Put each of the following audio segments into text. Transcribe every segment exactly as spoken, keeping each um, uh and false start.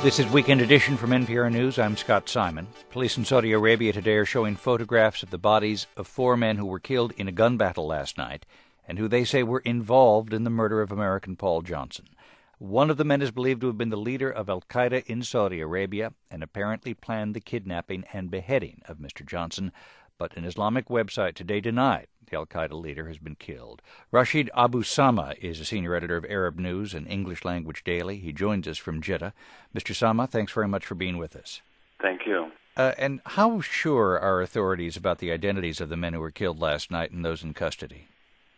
This is Weekend Edition from N P R News. I'm Scott Simon. Police in Saudi Arabia today are showing photographs of the bodies of four men who were killed in a gun battle last night and who they say were involved in the murder of American Paul Johnson. One of the men is believed to have been the leader of al-Qaeda in Saudi Arabia and apparently planned the kidnapping and beheading of Mister Johnson, but an Islamic website today denied the al-Qaeda leader has been killed. Rashid Abu Sama is a senior editor of Arab News, an English-language daily. He joins us from Jeddah. Mister Sama, thanks very much for being with us. Thank you. Uh, and how sure are authorities about the identities of the men who were killed last night and those in custody?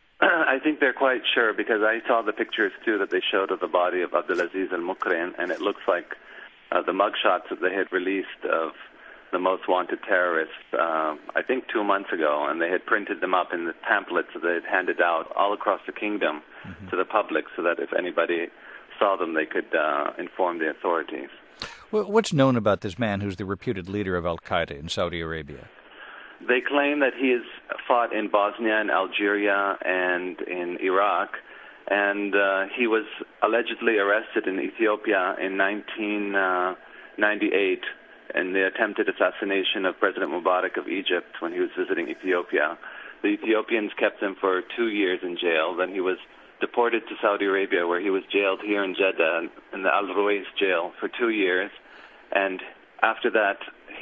I think they're quite sure because I saw the pictures, too, that they showed of the body of Abdulaziz al-Mukrin, and it looks like uh, the mugshots that they had released of the most wanted terrorists, uh, I think two months ago, and they had printed them up in the pamphlets that they had handed out all across the kingdom mm-hmm. to the public so that if anybody saw them, they could uh, inform the authorities. Well, what's known about this man who's the reputed leader of al-Qaeda in Saudi Arabia? They claim that he has fought in Bosnia and Algeria and in Iraq, and uh, he was allegedly arrested in Ethiopia in nineteen ninety-eight in the attempted assassination of President Mubarak of Egypt when he was visiting Ethiopia. The Ethiopians kept him for two years in jail. Then he was deported to Saudi Arabia, where he was jailed here in Jeddah in the Al Ruwais jail for two years. And after that,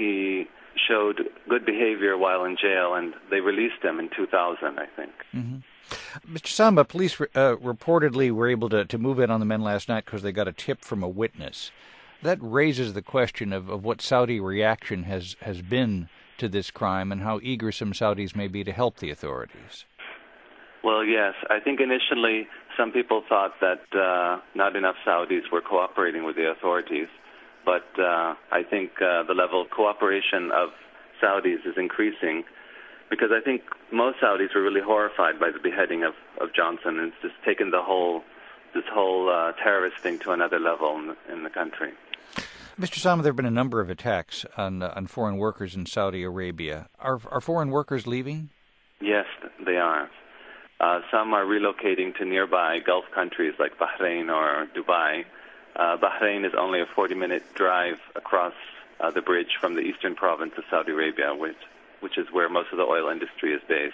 he showed good behavior while in jail, and they released him in two thousand, I think. Mm-hmm. Mister Samba, police uh, reportedly were able to, to move in on the men last night because they got a tip from a witness. That raises the question of, of what Saudi reaction has, has been to this crime and how eager some Saudis may be to help the authorities. Well, yes. I think initially some people thought that uh, not enough Saudis were cooperating with the authorities. But uh, I think uh, the level of cooperation of Saudis is increasing because I think most Saudis were really horrified by the beheading of, of Johnson, and it's just taken the whole this whole uh, terrorist thing to another level in the, in the country. Mister Sama, there have been a number of attacks on uh, on foreign workers in Saudi Arabia. Are are foreign workers leaving? Yes, they are. Uh, some are relocating to nearby Gulf countries like Bahrain or Dubai. Uh, Bahrain is only a forty-minute drive across uh, the bridge from the eastern province of Saudi Arabia, which which is where most of the oil industry is based.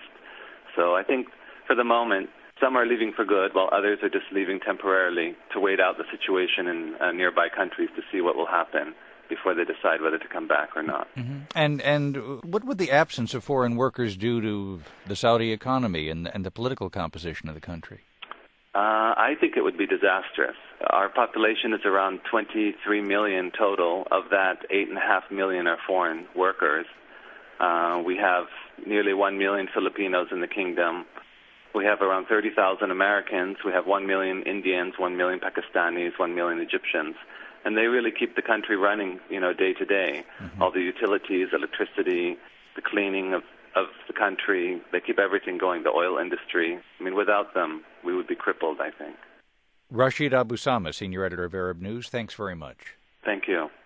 So I think for the moment, some are leaving for good, while others are just leaving temporarily to wait out the situation in uh, nearby countries to see what will happen before they decide whether to come back or not. Mm-hmm. And and what would the absence of foreign workers do to the Saudi economy and, and the political composition of the country? Uh, I think it would be disastrous. Our population is around twenty-three million total. Of that, eight point five million are foreign workers. Uh, we have nearly one million Filipinos in the kingdom. We have around thirty thousand Americans. We have one million Indians, one million Pakistanis, one million Egyptians. And they really keep the country running, you know, day to day. Mm-hmm. All the utilities, electricity, the cleaning of, of the country, they keep everything going, the oil industry. I mean, without them, we would be crippled, I think. Rashid Abu Sama, senior editor of Arab News, thanks very much. Thank you.